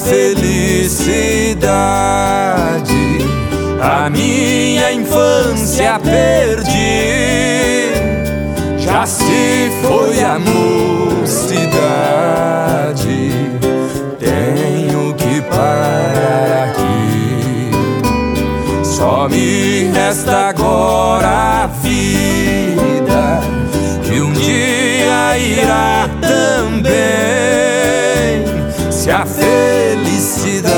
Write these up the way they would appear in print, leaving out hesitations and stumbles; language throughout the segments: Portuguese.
felicidade, a minha infância perdi. Já se foi a mocidade, tenho que parar aqui. Só me resta agora a vida, que um dia irá também. Se a felicidade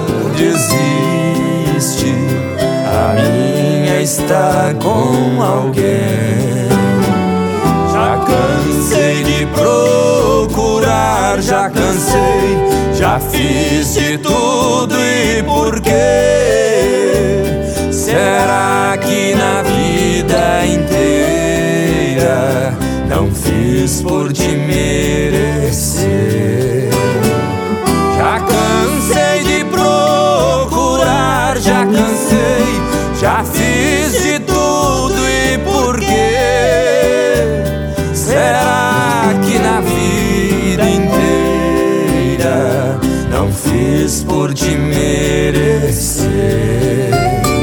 existe, a minha está com alguém. Já cansei de procurar, já cansei, já fiz de tudo, e por quê? Será que na vida inteira não fiz por te merecer? Já cansei de procurar, já cansei, já fiz de tudo, e por quê? Será que na vida inteira não fiz por te merecer?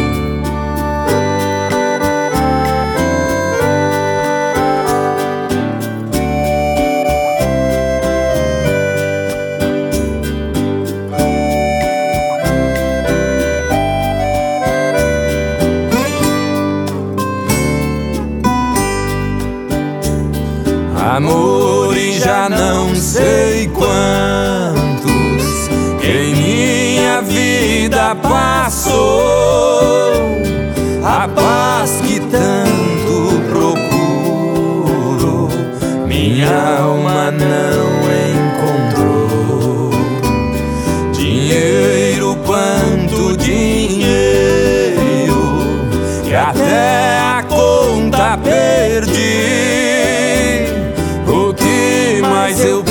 Amores já não sei quantos em minha vida passou, a paz que tanto procuro, minha alma não encontrou. Dinheiro, quanto dinheiro, e até a conta perdi. Mas eu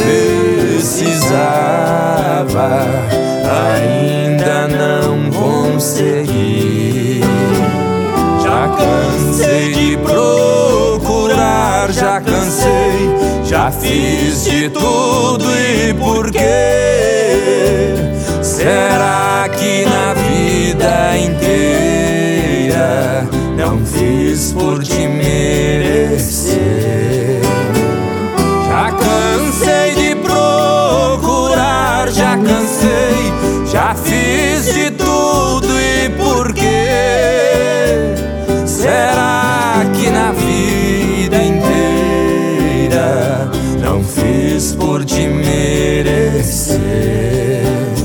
precisava, ainda não consegui. Já cansei de procurar, já cansei, já fiz de tudo, e por quê? Será que na vida inteira não fiz por te merecer? Já cansei de procurar, já cansei, já fiz de tudo, e por quê? Será que na vida inteira não fiz por te merecer?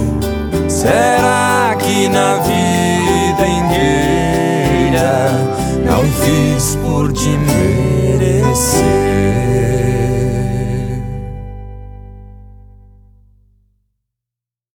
Será que na vida inteira não fiz por te merecer?